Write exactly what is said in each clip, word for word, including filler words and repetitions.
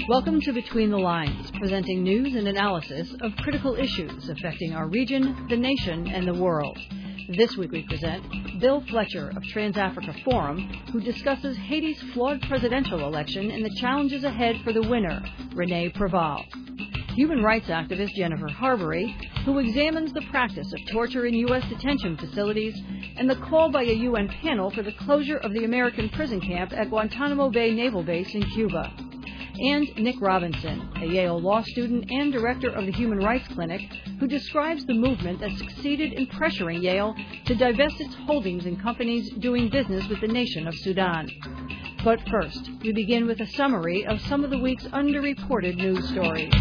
Welcome to Between the Lines, presenting news and analysis of critical issues affecting our region, the nation, and the world. This week we present Bill Fletcher of Trans-Africa Forum, who discusses Haiti's flawed presidential election and the challenges ahead for the winner, René Preval. Human rights activist Jennifer Harbury, who examines the practice of torture in U S detention facilities and the call by a U N panel for the closure of the American prison camp at Guantanamo Bay Naval Base in Cuba. And Nick Robinson, a Yale law student and director of the Human Rights Clinic, who describes the movement that succeeded in pressuring Yale to divest its holdings in companies doing business with the nation of Sudan. But first, we begin with a summary of some of the week's underreported news stories.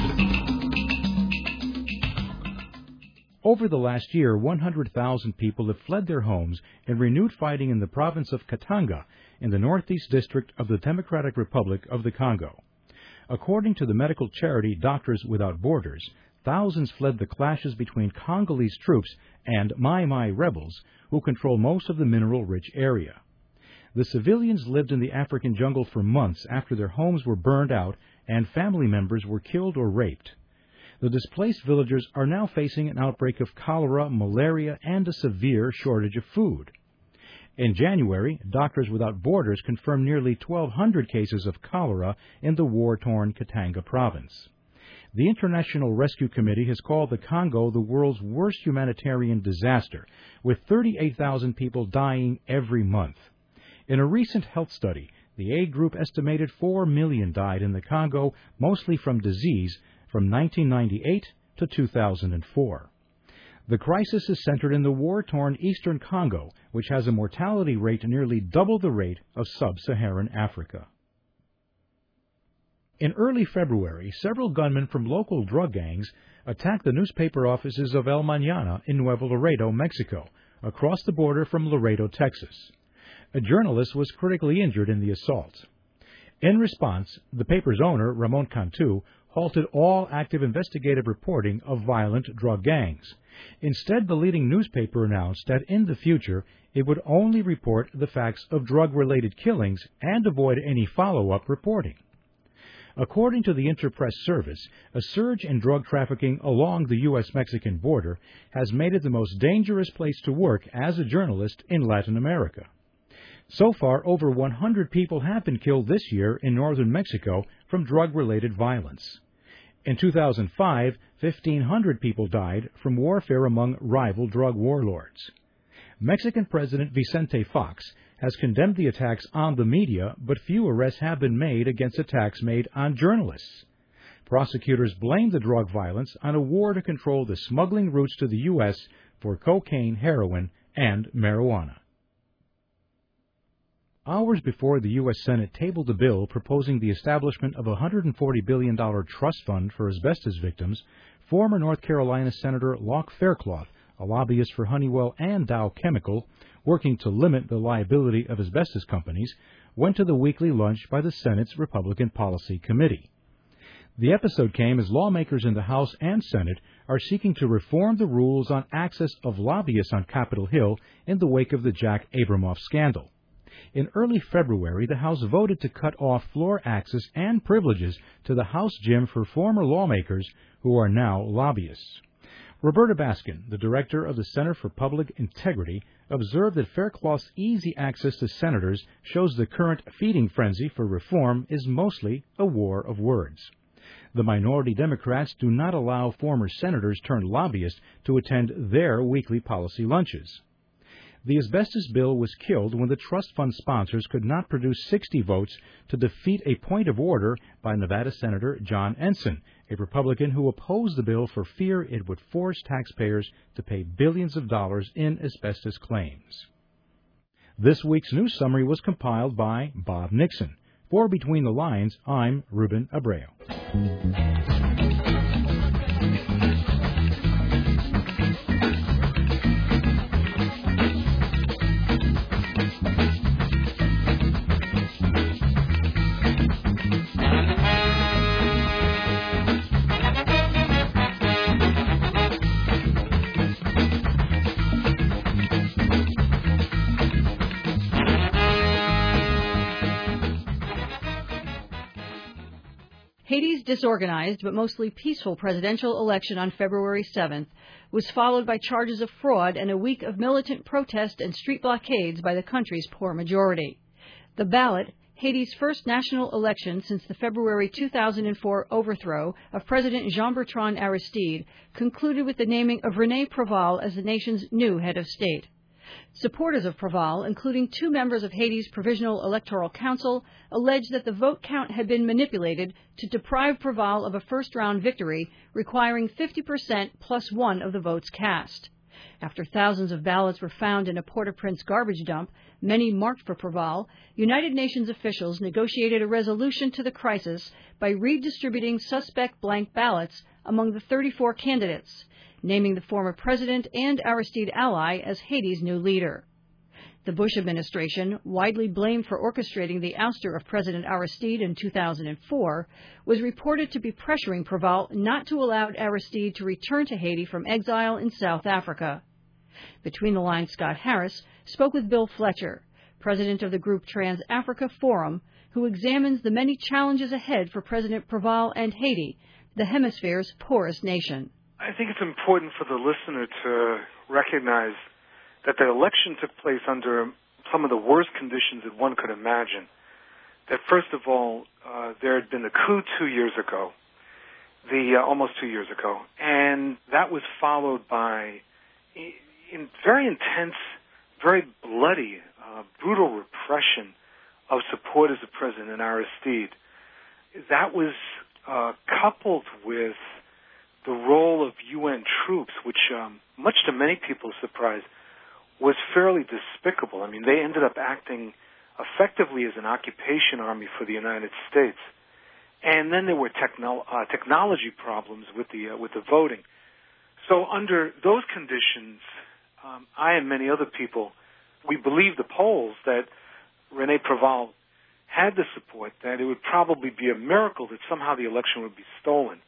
Over the last year, one hundred thousand people have fled their homes in renewed fighting in the province of Katanga in the northeast district of the Democratic Republic of the Congo. According to the medical charity Doctors Without Borders, thousands fled the clashes between Congolese troops and Mai Mai rebels, who control most of the mineral-rich area. The civilians lived in the African jungle for months after their homes were burned out and family members were killed or raped. The displaced villagers are now facing an outbreak of cholera, malaria, and a severe shortage of food. In January, Doctors Without Borders confirmed nearly twelve hundred cases of cholera in the war-torn Katanga province. The International Rescue Committee has called the Congo the world's worst humanitarian disaster, with thirty-eight thousand people dying every month. In a recent health study, the aid group estimated four million died in the Congo, mostly from disease, from nineteen ninety-eight to two thousand four. The crisis is centered in the war-torn eastern Congo, which has a mortality rate nearly double the rate of sub-Saharan Africa. In early February, several gunmen from local drug gangs attacked the newspaper offices of El Mañana in Nuevo Laredo, Mexico, across the border from Laredo, Texas. A journalist was critically injured in the assault. In response, the paper's owner, Ramon Cantu, halted all active investigative reporting of violent drug gangs. Instead, the leading newspaper announced that in the future it would only report the facts of drug-related killings and avoid any follow-up reporting. According to the Interpress service, a surge in drug trafficking along the U S Mexican border has made it the most dangerous place to work as a journalist in Latin America. So far, over one hundred people have been killed this year in northern Mexico from drug-related violence. In two thousand five, fifteen hundred people died from warfare among rival drug warlords. Mexican President Vicente Fox has condemned the attacks on the media, but few arrests have been made against attacks made on journalists. Prosecutors blame the drug violence on a war to control the smuggling routes to the U S for cocaine, heroin, and marijuana. Hours before the U S Senate tabled a bill proposing the establishment of a one hundred forty billion dollars trust fund for asbestos victims, former North Carolina Senator Locke Faircloth, a lobbyist for Honeywell and Dow Chemical, working to limit the liability of asbestos companies, went to the weekly lunch by the Senate's Republican Policy Committee. The episode came as lawmakers in the House and Senate are seeking to reform the rules on access of lobbyists on Capitol Hill in the wake of the Jack Abramoff scandal. In early February, the House voted to cut off floor access and privileges to the House gym for former lawmakers who are now lobbyists. Roberta Baskin, the director of the Center for Public Integrity, observed that Faircloth's easy access to senators shows the current feeding frenzy for reform is mostly a war of words. The minority Democrats do not allow former senators turned lobbyists to attend their weekly policy lunches. The asbestos bill was killed when the trust fund sponsors could not produce sixty votes to defeat a point of order by Nevada Senator John Ensign, a Republican who opposed the bill for fear it would force taxpayers to pay billions of dollars in asbestos claims. This week's news summary was compiled by Bob Nixon. For Between the Lines, I'm Ruben Abreu. Haiti's disorganized but mostly peaceful presidential election on February seventh was followed by charges of fraud and a week of militant protest and street blockades by the country's poor majority. The ballot, Haiti's first national election since the February two thousand four overthrow of President Jean-Bertrand Aristide, concluded with the naming of René Préval as the nation's new head of state. Supporters of Préval, including two members of Haiti's Provisional Electoral Council, alleged that the vote count had been manipulated to deprive Préval of a first-round victory, requiring fifty percent plus one of the votes cast. After thousands of ballots were found in a Port-au-Prince garbage dump, many marked for Préval, United Nations officials negotiated a resolution to the crisis by redistributing suspect blank ballots among the thirty-four candidates, naming the former president and Aristide ally as Haiti's new leader. The Bush administration, widely blamed for orchestrating the ouster of President Aristide in two thousand four, was reported to be pressuring Préval not to allow Aristide to return to Haiti from exile in South Africa. Between the Lines, Scott Harris spoke with Bill Fletcher, president of the group Trans-Africa Forum, who examines the many challenges ahead for President Préval and Haiti, the hemisphere's poorest nation. I think it's important for the listener to recognize that the election took place under some of the worst conditions that one could imagine. That first of all, uh, there had been a coup two years ago, the uh, almost two years ago, and that was followed by in very intense, very bloody, uh, brutal repression of supporters of President Aristide. That was uh, coupled with the role of U N troops, which, um, much to many people's surprise, was fairly despicable. I mean, they ended up acting effectively as an occupation army for the United States. And then there were techno- uh, technology problems with the uh, with the voting. So under those conditions, um, I and many other people, we believe the polls that René Préval had the support, that it would probably be a miracle that somehow the election would be stolen.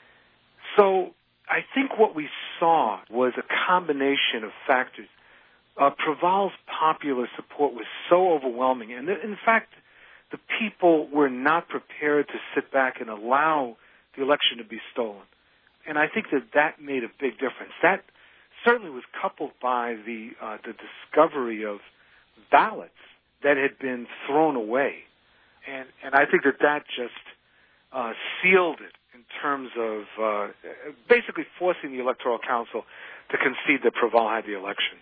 So I think what we saw was a combination of factors. Uh, Préval's popular support was so overwhelming, and th- in fact, the people were not prepared to sit back and allow the election to be stolen. And I think that that made a big difference. That certainly was coupled by the uh, the discovery of ballots that had been thrown away. And and I think that that just uh, sealed it in terms of uh, basically forcing the Electoral Council to concede that Préval had the election.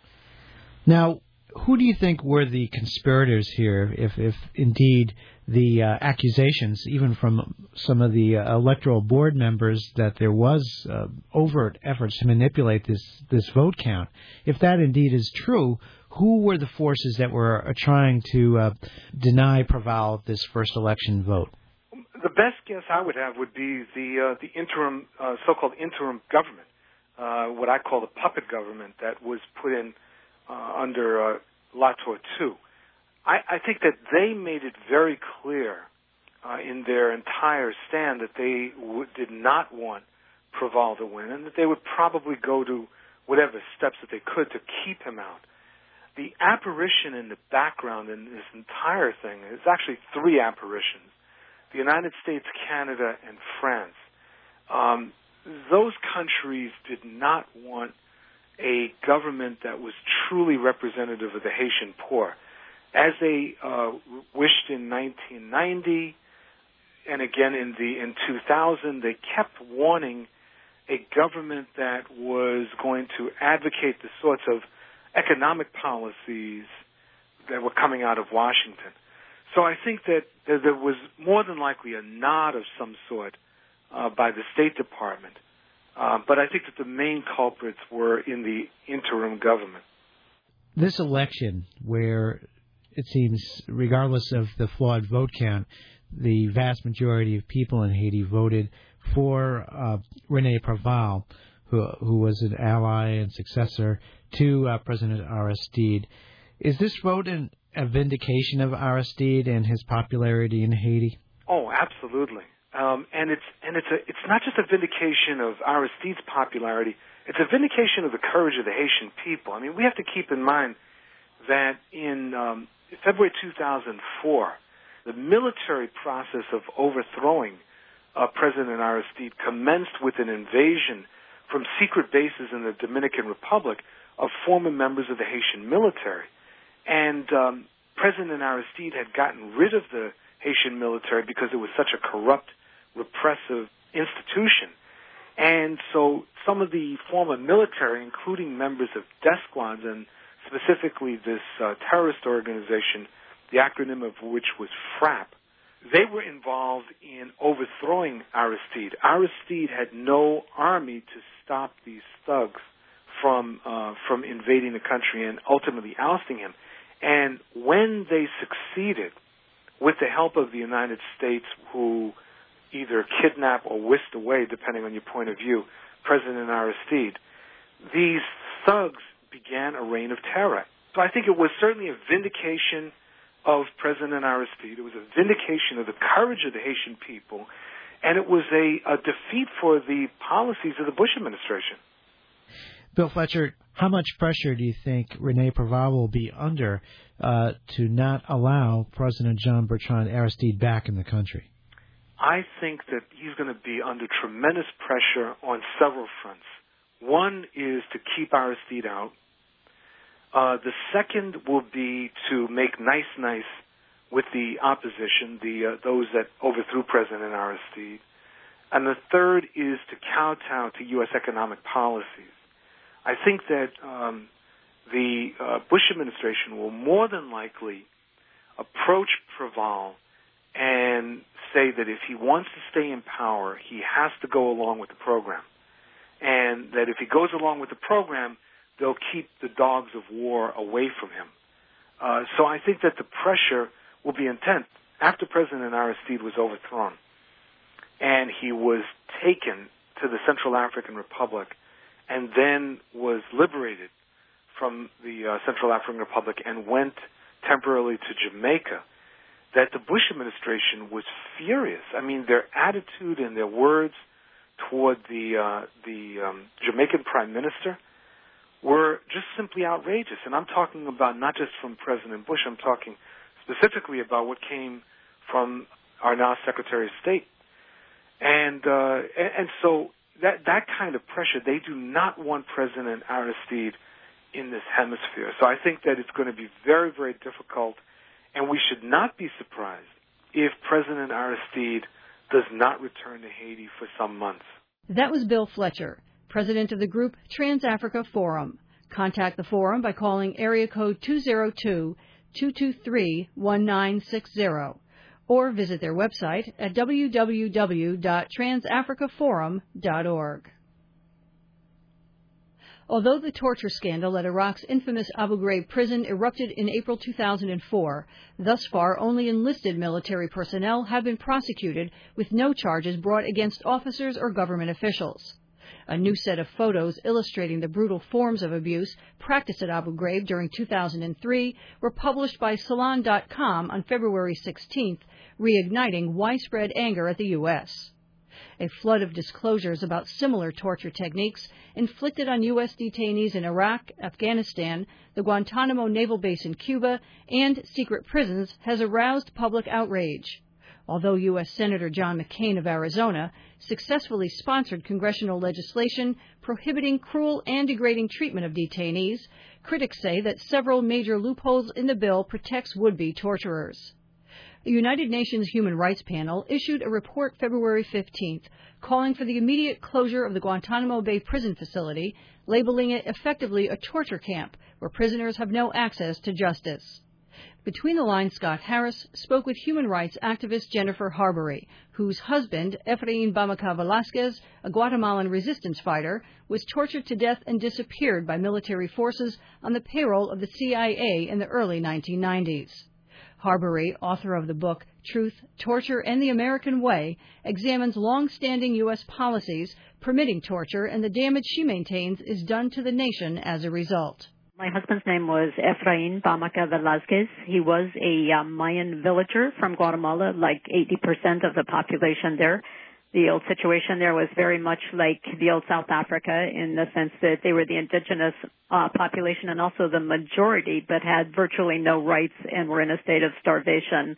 Now, who do you think were the conspirators here, if, if indeed the uh, accusations, even from some of the uh, electoral board members, that there was uh, overt efforts to manipulate this, this vote count, if that indeed is true, who were the forces that were uh, trying to uh, deny Préval this first election vote? The best guess I would have would be the uh, the interim, uh, so-called interim government, uh, what I call the puppet government that was put in Uh, under uh, Latour two. I, I think that they made it very clear uh, in their entire stand that they w- did not want Préval to win, and that they would probably go to whatever steps that they could to keep him out. The apparition in the background in this entire thing is actually three apparitions: the United States, Canada, and France. Um, those countries did not want a government that was truly representative of the Haitian poor. As they uh, wished in nineteen ninety, and again in the in two thousand, they kept wanting a government that was going to advocate the sorts of economic policies that were coming out of Washington. So I think that there was more than likely a nod of some sort uh, by the State Department. Uh, but I think that the main culprits were in the interim government. This election, where it seems, regardless of the flawed vote count, the vast majority of people in Haiti voted for uh, René Préval, who, who was an ally and successor to uh, President Aristide. Is this vote an, a vindication of Aristide and his popularity in Haiti? Oh, absolutely. Um, and it's and it's a it's not just a vindication of Aristide's popularity; it's a vindication of the courage of the Haitian people. I mean, we have to keep in mind that in um, February two thousand four, the military process of overthrowing uh, President Aristide commenced with an invasion from secret bases in the Dominican Republic of former members of the Haitian military. And um, President Aristide had gotten rid of the Haitian military because it was such a corrupt, repressive institution. And so some of the former military, including members of DESCOANS and specifically this uh, terrorist organization, the acronym of which was FRAP, they were involved in overthrowing Aristide. Aristide had no army to stop these thugs from uh, from invading the country and ultimately ousting him. And when they succeeded, with the help of the United States, who either kidnap or whisked away, depending on your point of view, President Aristide, these thugs began a reign of terror. So I think it was certainly a vindication of President Aristide. It was a vindication of the courage of the Haitian people, and it was a, a defeat for the policies of the Bush administration. Bill Fletcher, how much pressure do you think Rene Preval will be under uh, to not allow President Jean-Bertrand Aristide back in the country? I think that he's going to be under tremendous pressure on several fronts. One is to keep Aristide out. Uh, the second will be to make nice-nice with the opposition, the uh, those that overthrew President Aristide. And the third is to kowtow to U S economic policies. I think that um, the uh, Bush administration will more than likely approach Preval and say that if he wants to stay in power, he has to go along with the program. And that if he goes along with the program, they'll keep the dogs of war away from him. Uh, so I think that the pressure will be intense. After President Aristide was overthrown and he was taken to the Central African Republic and then was liberated from the uh, Central African Republic and went temporarily to Jamaica, that the Bush administration was furious. I mean, their attitude and their words toward the uh, the um, Jamaican Prime Minister were just simply outrageous. And I'm talking about not just from President Bush, I'm talking specifically about what came from our now Secretary of State. And uh, and, and so that that kind of pressure, they do not want President Aristide in this hemisphere. So I think that it's going to be very, very difficult. And we should not be surprised if President Aristide does not return to Haiti for some months. That was Bill Fletcher, president of the group Trans-Africa Forum. Contact the forum by calling area code two oh two, two two three, one nine six zero or visit their website at w w w dot trans africa forum dot org. Although the torture scandal at Iraq's infamous Abu Ghraib prison erupted in April two thousand four, thus far only enlisted military personnel have been prosecuted with no charges brought against officers or government officials. A new set of photos illustrating the brutal forms of abuse practiced at Abu Ghraib during two thousand three were published by Salon dot com on February sixteenth, reigniting widespread anger at the U S A flood of disclosures about similar torture techniques inflicted on U S detainees in Iraq, Afghanistan, the Guantanamo Naval Base in Cuba, and secret prisons has aroused public outrage. Although U S Senator John McCain of Arizona successfully sponsored congressional legislation prohibiting cruel and degrading treatment of detainees, critics say that several major loopholes in the bill protects would-be torturers. The United Nations Human Rights Panel issued a report February fifteenth calling for the immediate closure of the Guantanamo Bay prison facility, labeling it effectively a torture camp where prisoners have no access to justice. Between the lines, Scott Harris spoke with human rights activist Jennifer Harbury, whose husband, Efrain Bamaca Velasquez, a Guatemalan resistance fighter, was tortured to death and disappeared by military forces on the payroll of the C I A in the early nineteen nineties. Harbury, author of the book Truth, Torture, and the American Way, examines long-standing U S policies permitting torture and the damage she maintains is done to the nation as a result. My husband's name was Efrain Bamaca Velasquez. He was a um, Mayan villager from Guatemala, like eighty percent of the population there. The old situation there was very much like the old South Africa in the sense that they were the indigenous uh, population and also the majority, but had virtually no rights and were in a state of starvation.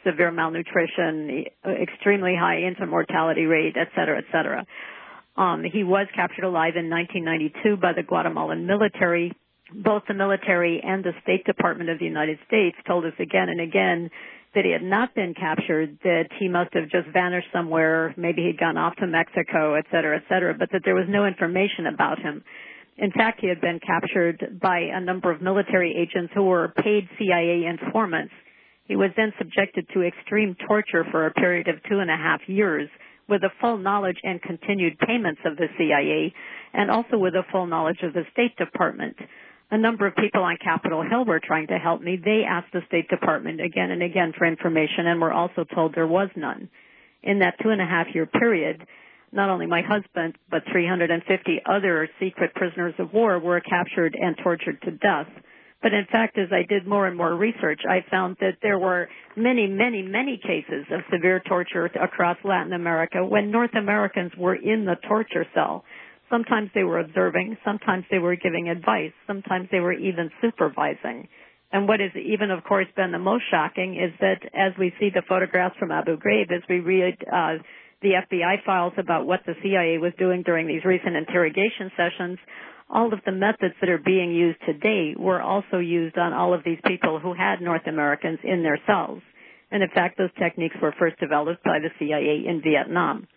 severe malnutrition, extremely high infant mortality rate, et cetera, et cetera. Um, he was captured alive in nineteen ninety-two by the Guatemalan military. Both the military and the State Department of the United States told us again and again that he had not been captured, that he must have just vanished somewhere, maybe he'd gone off to Mexico, et cetera, et cetera, but that there was no information about him. In fact, he had been captured by a number of military agents who were paid C I A informants. He was then subjected to extreme torture for a period of two and a half years with the full knowledge and continued payments of the C I A and also with the full knowledge of the State Department. A number of people on Capitol Hill were trying to help me. They asked the State Department again and again for information and were also told there was none. In that two and a half year period, not only my husband, but three hundred fifty other secret prisoners of war were captured and tortured to death. But in fact, as I did more and more research, I found that there were many, many, many cases of severe torture across Latin America when North Americans were in the torture cell. Sometimes they were observing, sometimes they were giving advice, sometimes they were even supervising. And what has even, of course, been the most shocking is that as we see the photographs from Abu Ghraib, as we read uh, the F B I files about what the C I A was doing during these recent interrogation sessions, all of the methods that are being used today were also used on all of these people who had North Americans in their cells. And in fact, those techniques were first developed by the C I A in Vietnam.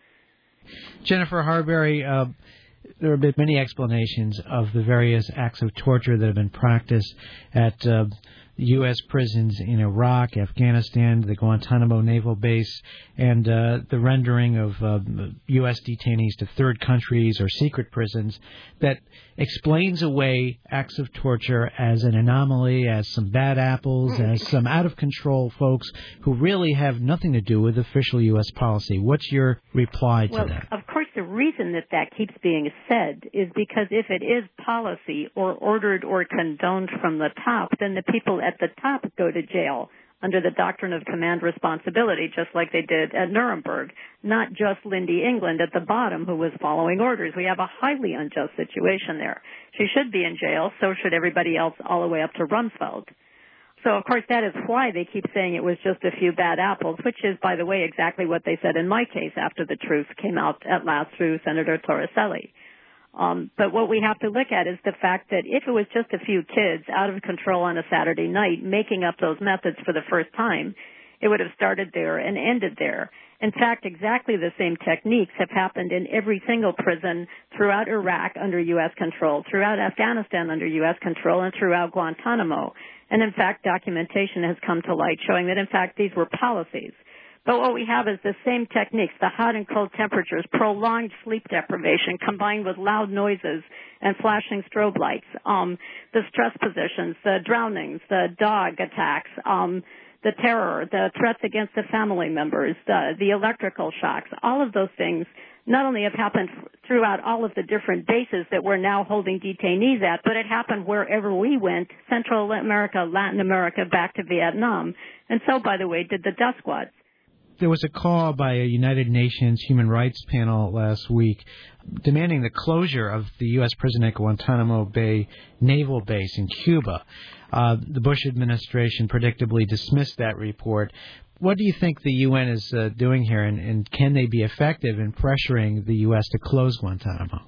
Jennifer Harberry, uh, there have been many explanations of the various acts of torture that have been practiced at uh, U S prisons in Iraq, Afghanistan, the Guantanamo Naval Base, and uh, the rendering of uh, U S detainees to third countries or secret prisons that explains away acts of torture as an anomaly, as some bad apples, as some out-of-control folks who really have nothing to do with official U S policy. What's your reply to well, that? Of course, the reason that that keeps being said is because if it is policy or ordered or condoned from the top, then the people at the top go to jail under the doctrine of command responsibility, just like they did at Nuremberg, not just Lindy England at the bottom who was following orders. We have a highly unjust situation there. She should be in jail, so should everybody else all the way up to Rumsfeld. So, of course, that is why they keep saying it was just a few bad apples, which is, by the way, exactly what they said in my case after the truth came out at last through Senator Torricelli. Um, but what we have to look at is the fact that if it was just a few kids out of control on a Saturday night making up those methods for the first time, it would have started there and ended there. In fact, exactly the same techniques have happened in every single prison throughout Iraq under U S control, throughout Afghanistan under U S control, and throughout Guantanamo. And in fact, documentation has come to light showing that, in fact, these were policies. But what we have is the same techniques, the hot and cold temperatures, prolonged sleep deprivation combined with loud noises and flashing strobe lights, um, the stress positions, the drownings, the dog attacks, um, the terror, the threats against the family members, the, the electrical shocks, all of those things not only have happened throughout all of the different bases that we're now holding detainees at, but it happened wherever we went, Central America, Latin America, back to Vietnam. And so, by the way, did the death squads. There was a call by a United Nations human rights panel last week demanding the closure of the U S prison at Guantanamo Bay Naval Base in Cuba. Uh, the Bush administration predictably dismissed that report. What do you think the U N is uh, doing here, and, and can they be effective in pressuring the U S to close Guantanamo?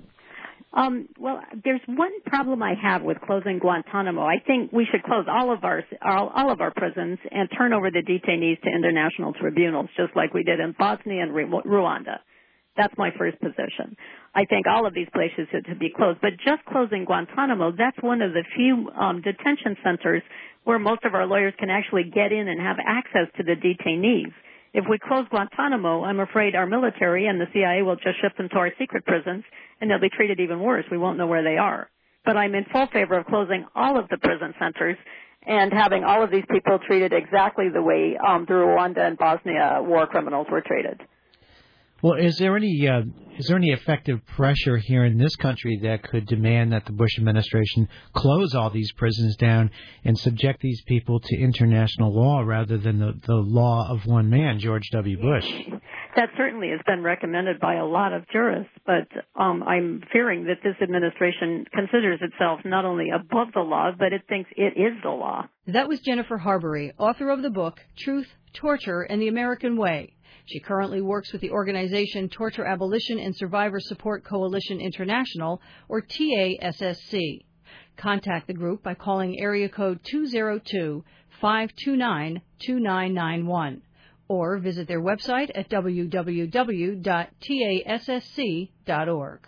Um, well, there's one problem I have with closing Guantanamo. I think we should close all of our all, all of our prisons and turn over the detainees to international tribunals, just like we did in Bosnia and Rwanda. That's my first position. I think all of these places should to be closed. But just closing Guantanamo, that's one of the few um, detention centers where most of our lawyers can actually get in and have access to the detainees. If we close Guantanamo, I'm afraid our military and the C I A will just ship them to our secret prisons, and they'll be treated even worse. We won't know where they are. But I'm in full favor of closing all of the prison centers and having all of these people treated exactly the way um, the Rwanda and Bosnia war criminals were treated. Well, is there any uh, is there any effective pressure here in this country that could demand that the Bush administration close all these prisons down and subject these people to international law rather than the, the law of one man, George W. Bush? That certainly has been recommended by a lot of jurists, but um, I'm fearing that this administration considers itself not only above the law, but it thinks it is the law. That was Jennifer Harbury, author of the book Truth, Torture, and the American Way. She currently works with the organization Torture Abolition and Survivor Support Coalition International, or T A S S C. Contact the group by calling area code two oh two, five two nine, two nine nine one or visit their website at w w w dot t a s s c dot org.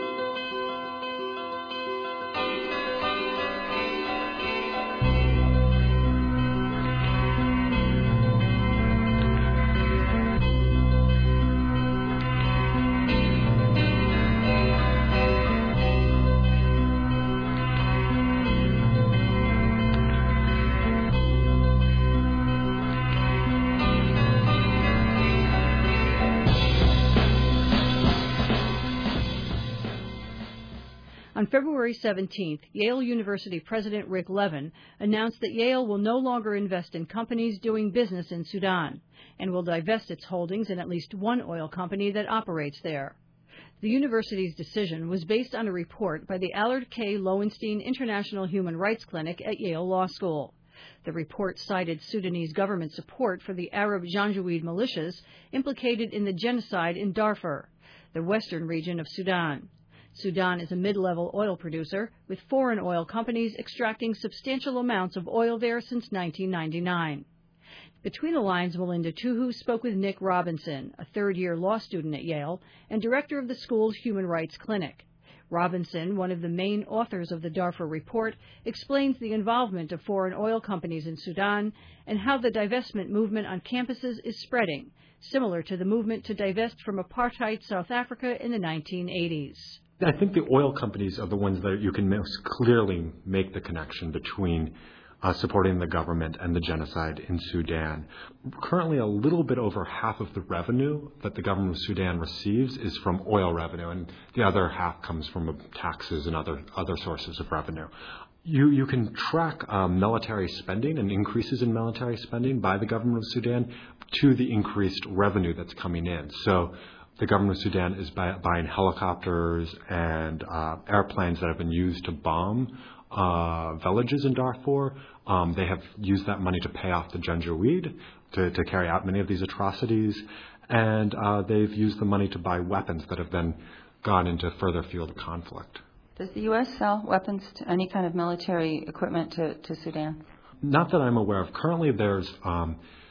On February seventeenth, Yale University President Rick Levin announced that Yale will no longer invest in companies doing business in Sudan and will divest its holdings in at least one oil company that operates there. The university's decision was based on a report by the Allard K. Lowenstein International Human Rights Clinic at Yale Law School. The report cited Sudanese government support for the Arab Janjaweed militias implicated in the genocide in Darfur, the western region of Sudan. Sudan is a mid-level oil producer, with foreign oil companies extracting substantial amounts of oil there since nineteen ninety-nine. Between the Lines, Melinda Tuhu spoke with Nick Robinson, a third-year law student at Yale and director of the school's Human Rights Clinic. Robinson, one of the main authors of the Darfur Report, explains the involvement of foreign oil companies in Sudan and how the divestment movement on campuses is spreading, similar to the movement to divest from apartheid South Africa in the nineteen eighties. I think the oil companies are the ones that you can most clearly make the connection between uh, supporting the government and the genocide in Sudan. Currently, a little bit over half of the revenue that the government of Sudan receives is from oil revenue, and the other half comes from taxes and other other sources of revenue. You you can track um, military spending and increases in military spending by the government of Sudan to the increased revenue that's coming in. So the government of Sudan is buy, buying helicopters and uh, airplanes that have been used to bomb uh, villages in Darfur. Um, they have used that money to pay off the Janjaweed to, to carry out many of these atrocities. And uh, they've used the money to buy weapons that have then gone into further field of conflict. Does the U S sell weapons to any kind of military equipment to, to Sudan? Not that I'm aware of. Currently, there's... Um,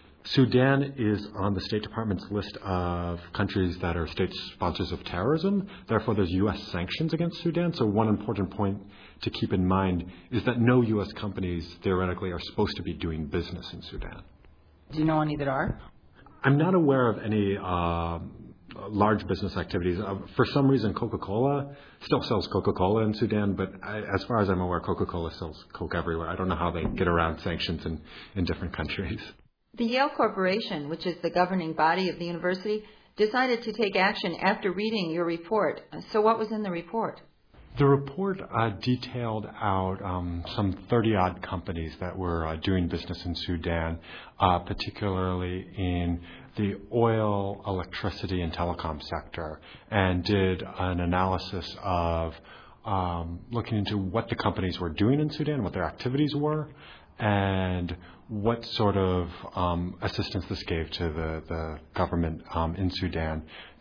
Sudan is on the State Department's list of countries that are state sponsors of terrorism. Therefore, there's U S sanctions against Sudan. So one important point to keep in mind is that no U S companies, theoretically, are supposed to be doing business in Sudan. Do you know any that are? I'm not aware of any uh, large business activities. Uh, for some reason, Coca-Cola still sells Coca-Cola in Sudan, but I, as far as I'm aware, Coca-Cola sells Coke everywhere. I don't know how they get around sanctions in, in different countries. The Yale Corporation, which is the governing body of the university, decided to take action after reading your report. So what was in the report? The report uh, detailed out um, some thirty-odd companies that were uh, doing business in Sudan, uh, particularly in the oil, electricity, and telecom sector, and did an analysis of um, looking into what the companies were doing in Sudan, what their activities were, and what sort of um, assistance this gave to the, the government um, in Sudan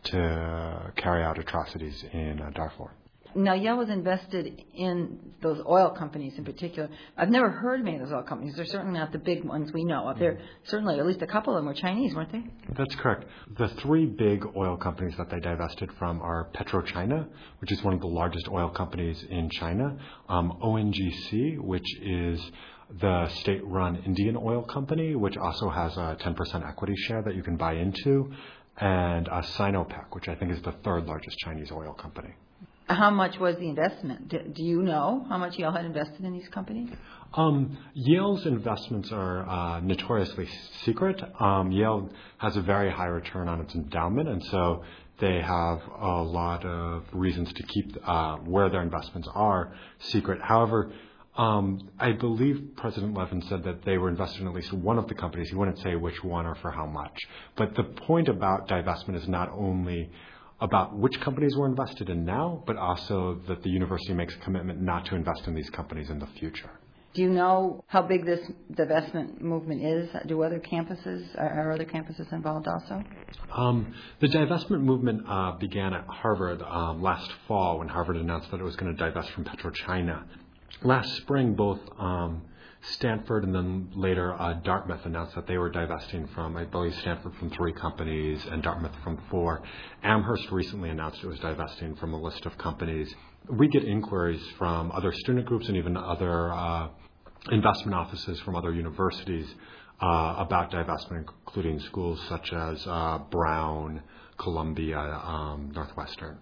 to carry out atrocities in uh, Darfur. Now, Yale was invested in those oil companies in particular. I've never heard of any of those oil companies. They're certainly not the big ones we know of. They're certainly, at least a couple of them were Chinese, weren't they? That's correct. The three big oil companies that they divested from are PetroChina, which is one of the largest oil companies in China, um, O N G C, which is the state-run Indian oil company, which also has a ten percent equity share that you can buy into, and uh, Sinopec, which I think is the third largest Chinese oil company. How much was the investment? Do, do you know how much Yale had invested in these companies? Um, Yale's investments are uh, notoriously secret. Um, Yale has a very high return on its endowment, and so they have a lot of reasons to keep uh, where their investments are secret. However, Um, I believe President Levin said that they were invested in at least one of the companies. He wouldn't say which one or for how much. But the point about divestment is not only about which companies we're invested in now, but also that the university makes a commitment not to invest in these companies in the future. Do you know how big this divestment movement is? Do other campuses, are other campuses involved also? Um, the divestment movement uh, began at Harvard um, last fall when Harvard announced that it was going to divest from PetroChina. Last spring, both um, Stanford and then later uh, Dartmouth announced that they were divesting from, I believe, Stanford from three companies and Dartmouth from four. Amherst recently announced it was divesting from a list of companies. We get inquiries from other student groups and even other uh, investment offices from other universities uh, about divestment, including schools such as uh, Brown, Columbia, um, Northwestern.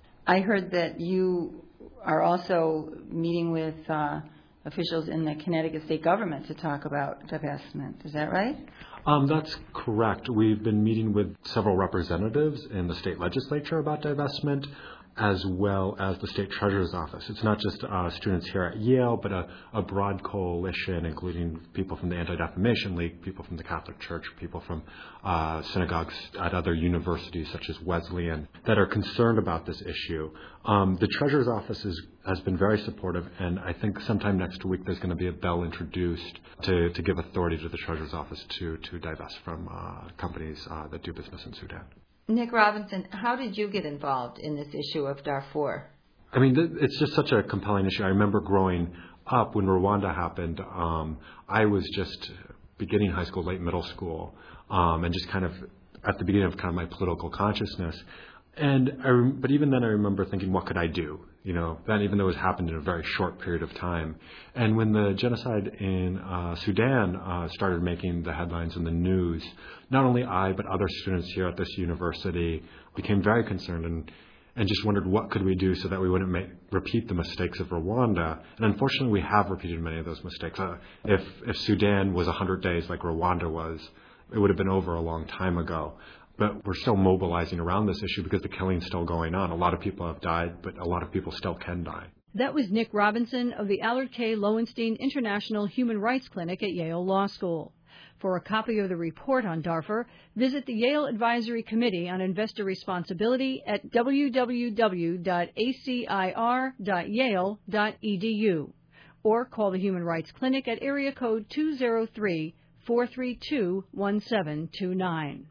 I heard that you are also meeting with uh, officials in the Connecticut state government to talk about divestment. Is that right? Um, that's correct. We've been meeting with several representatives in the state legislature about divestment, as well as the state treasurer's office. It's not just uh, students here at Yale, but a, a broad coalition, including people from the Anti-Defamation League, people from the Catholic Church, people from uh, synagogues at other universities such as Wesleyan, that are concerned about this issue. Um, the treasurer's office is, has been very supportive, and I think sometime next week there's going to be a bill introduced to, to give authority to the treasurer's office to, to divest from uh, companies uh, that do business in Sudan. Nick Robinson, how did you get involved in this issue of Darfur? I mean, th- it's just such a compelling issue. I remember growing up when Rwanda happened. Um, I was just beginning high school, late middle school, um, and just kind of at the beginning of kind of my political consciousness. And I, rem- but even then, I remember thinking, what could I do? You know, that even though it was happened in a very short period of time. And when the genocide in uh, Sudan uh, started making the headlines in the news, not only I, but other students here at this university became very concerned and, and just wondered what could we do so that we wouldn't make, repeat the mistakes of Rwanda. And unfortunately, we have repeated many of those mistakes. Uh, if, if Sudan was one hundred days like Rwanda was, it would have been over a long time ago. But we're still mobilizing around this issue because the killing's still going on. A lot of people have died, but a lot of people still can die. That was Nick Robinson of the Allard K. Lowenstein International Human Rights Clinic at Yale Law School. For a copy of the report on Darfur, visit the Yale Advisory Committee on Investor Responsibility at w w w dot a c i r dot yale dot e d u or call the Human Rights Clinic at area code two zero three, four three two, one seven two nine.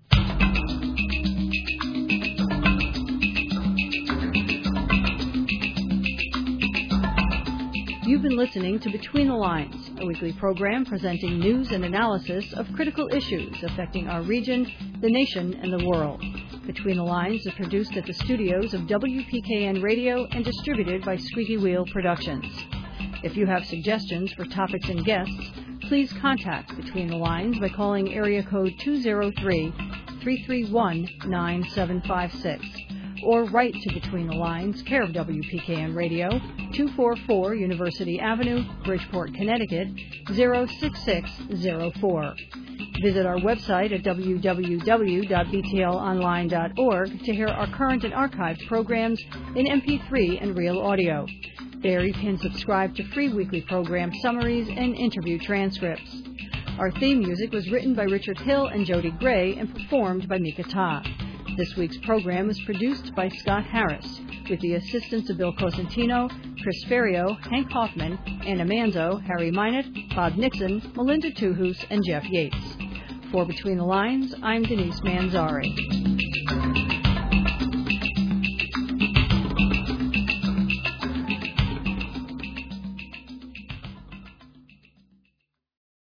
You've been listening to Between the Lines, a weekly program presenting news and analysis of critical issues affecting our region, the nation, and the world. Between the Lines is produced at the studios of W P K N Radio and distributed by Squeaky Wheel Productions. If you have suggestions for topics and guests, please contact Between the Lines by calling area code two zero three, three three one, nine seven five six. Or write to Between the Lines, care of W P K N Radio, two forty-four University Avenue, Bridgeport, Connecticut, zero six six zero four. Visit our website at w w w dot b t l online dot org to hear our current and archived programs in M P three and real audio. There you can subscribe to free weekly program summaries and interview transcripts. Our theme music was written by Richard Hill and Jody Gray and performed by Mika Ta. This week's program is produced by Scott Harris, with the assistance of Bill Cosentino, Chris Ferrio, Hank Hoffman, Anna Manzo, Harry Minot, Bob Nixon, Melinda Tuhus, and Jeff Yates. For Between the Lines, I'm Denise Manzari.